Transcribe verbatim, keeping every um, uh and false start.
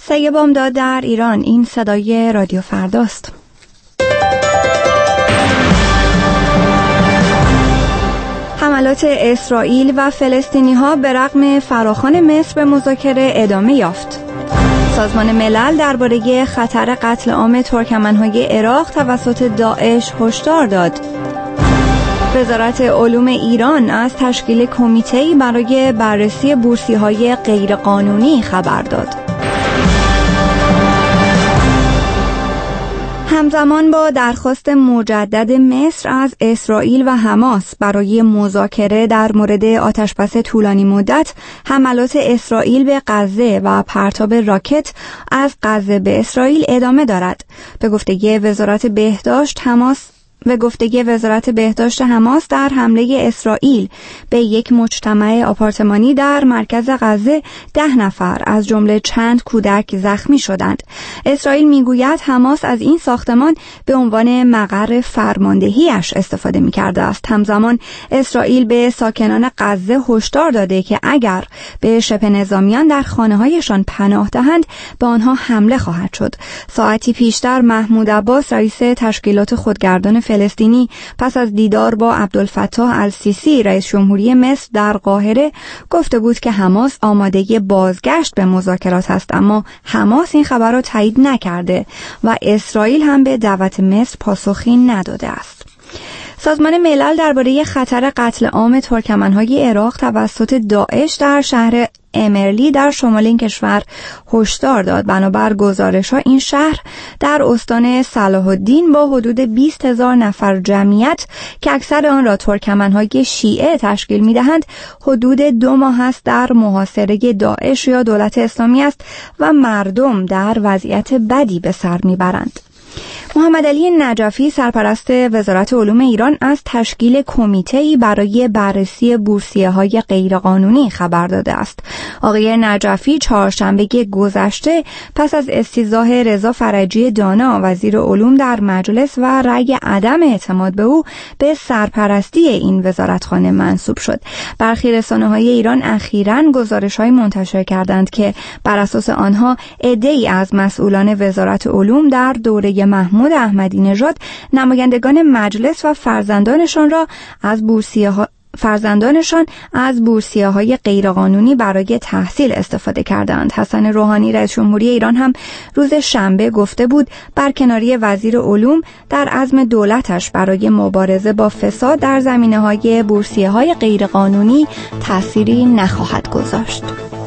سه بامداد در ایران. این صدای رادیو فرداست. حملات اسرائیل و فلسطینی‌ها به رغم فراخوان مصر به مذاکره ادامه یافت. سازمان ملل درباره خطر قتل عام ترکمن‌های عراق توسط داعش هشدار داد. وزارت علوم ایران از تشکیل کمیته‌ای برای بررسی بورسیه‌های غیرقانونی خبر داد. همزمان با درخواست مجدد مصر از اسرائیل و حماس برای مذاکره در مورد آتشبس طولانی مدت، حملات اسرائیل به غزه و پرتاب راکت از غزه به اسرائیل ادامه دارد. به گفته وزارت بهداشت حماس به گفته وزارت بهداشت حماس در حمله اسرائیل به یک مجتمع آپارتمانی در مرکز غزه ده نفر از جمله چند کودک زخمی شدند. اسرائیل میگوید حماس از این ساختمان به عنوان مقر فرماندهیش استفاده می‌کرده است. همزمان اسرائیل به ساکنان غزه هشدار داده که اگر به شبه نظامیان در خانه‌هایشان پناه دهند به آنها حمله خواهد شد. ساعتی پیشتر محمود عباس رئیس تشکیلات خودگردان فلسطینی پس از دیدار با عبدالفتاح السیسی رئیس جمهوری مصر در قاهره گفته بود که حماس آماده بازگشت به مذاکرات است، اما حماس این خبر را تایید نکرده و اسرائیل هم به دعوت مصر پاسخی نداده است. سازمان ملل درباره خطر قتل عام ترکمن‌های عراق توسط داعش در شهر امرلی در شمال این کشور هشدار داد. بنابر گزارش‌ها این شهر در استان صلاح الدین با حدود بیست هزار نفر جمعیت که اکثر آن را ترکمن‌های شیعه تشکیل می‌دهند حدود دو ماه است در محاصره داعش یا دولت اسلامی است و مردم در وضعیت بدی به سر می‌برند. محمد علی نجفی سرپرست وزارت علوم ایران از تشکیل کمیته‌ای برای بررسی بورسیه‌های غیرقانونی خبر داده است. آقای نجفی چهارشنبه گذشته پس از استیضاح رضا فرجی دانا وزیر علوم در مجلس و رأی عدم اعتماد به او به سرپرستی این وزارتخانه منصوب شد. برخی رسانه‌های ایران اخیراً گزارش‌های منتشر کردند که بر اساس آنها عده‌ای از مسئولان وزارت علوم در دوره محمود احمدی نژاد نمایندگان مجلس و فرزندانشان را از بورسیه ها فرزندانشان از بورسیه‌های غیرقانونی برای تحصیل استفاده کردند. حسن روحانی رئیس جمهوری ایران هم روز شنبه گفته بود برکناری وزیر علوم در عزم دولتش برای مبارزه با فساد در زمینه‌های بورسیه‌های غیرقانونی تأثیری نخواهد گذاشت.